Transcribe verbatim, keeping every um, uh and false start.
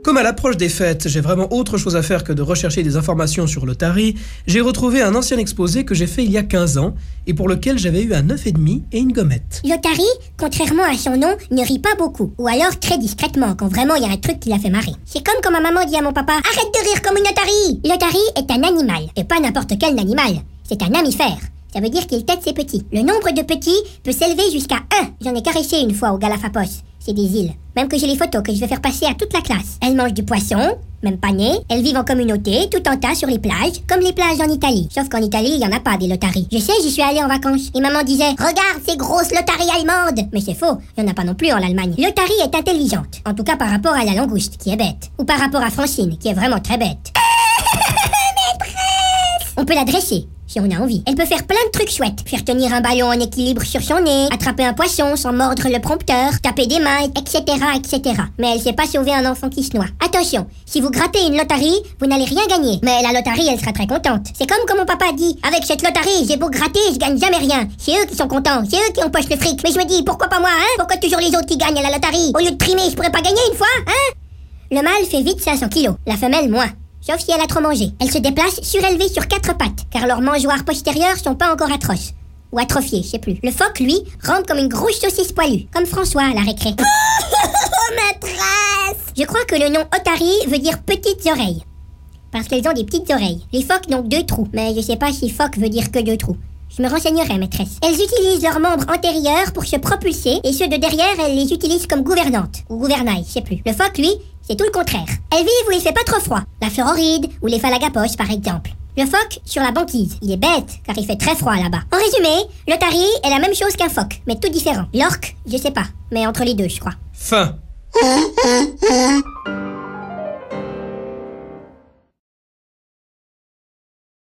Comme à l'approche des fêtes, j'ai vraiment autre chose à faire que de rechercher des informations sur l'Otari, j'ai retrouvé un ancien exposé que j'ai fait il y a quinze ans et pour lequel j'avais eu un œuf et demi et une gommette. L'Otari, contrairement à son nom, ne rit pas beaucoup, ou alors très discrètement quand vraiment il y a un truc qui l'a fait marrer. C'est comme quand ma maman dit à mon papa « Arrête de rire comme une Otari !» L'Otari est un animal, et pas n'importe quel animal, c'est un mammifère. Ça veut dire qu'il tète ses petits. Le nombre de petits peut s'élever jusqu'à un. J'en ai caressé une fois au Galapagos. C'est des îles. Même que j'ai les photos que je vais faire passer à toute la classe. Elles mangent du poisson, même pas né. Elles vivent en communauté, tout en tas sur les plages, comme les plages en Italie. Sauf qu'en Italie, il y en a pas des lotaries. Je sais, j'y suis allée en vacances. Et maman disait « Regarde ces grosses lotaries allemandes !» Mais c'est faux, il y en a pas non plus en Allemagne. L'Otari est intelligente. En tout cas par rapport à la langouste, qui est bête. Ou par rapport à Francine, qui est vraiment très bête. On peut la dresser, si on a envie. Elle peut faire plein de trucs chouettes. Faire tenir un ballon en équilibre sur son nez, attraper un poisson sans mordre le prompteur, taper des mains, et cetera, et cetera. Mais elle sait pas sauver un enfant qui se noie. Attention, si vous grattez une lotarie, vous n'allez rien gagner. Mais la lotarie, elle sera très contente. C'est comme quand mon papa dit, avec cette lotarie, j'ai beau gratter, je gagne jamais rien. C'est eux qui sont contents, c'est eux qui empochent le fric. Mais je me dis, pourquoi pas moi, hein? Pourquoi toujours les autres qui gagnent à la lotarie? Au lieu de trimer, je pourrais pas gagner une fois, hein? Le mâle fait vite cinq cents kilos, la femelle moins. Sauf si elle a trop mangé. Elle se déplace surélevée sur quatre pattes, car leurs mangeoires postérieures sont pas encore atroces. Ou atrophiées, je sais plus. Le phoque, lui, rampe comme une grosse saucisse poilue, comme François à la récré. Maîtresse! Je crois que le nom Otari veut dire petites oreilles. Parce qu'elles ont des petites oreilles. Les phoques n'ont que deux trous, mais je sais pas si phoque veut dire que deux trous. Je me renseignerai, maîtresse. Elles utilisent leurs membres antérieurs pour se propulser, et ceux de derrière, elles les utilisent comme gouvernantes. Ou gouvernail, je sais plus. Le phoque, lui, c'est tout le contraire. Elles vivent où il fait pas trop froid. La Floride ou les Falagapos, par exemple. Le phoque, sur la banquise. Il est bête, car il fait très froid là-bas. En résumé, l'Otari est la même chose qu'un phoque, mais tout différent. L'orque, je sais pas, mais entre les deux, je crois. Fin.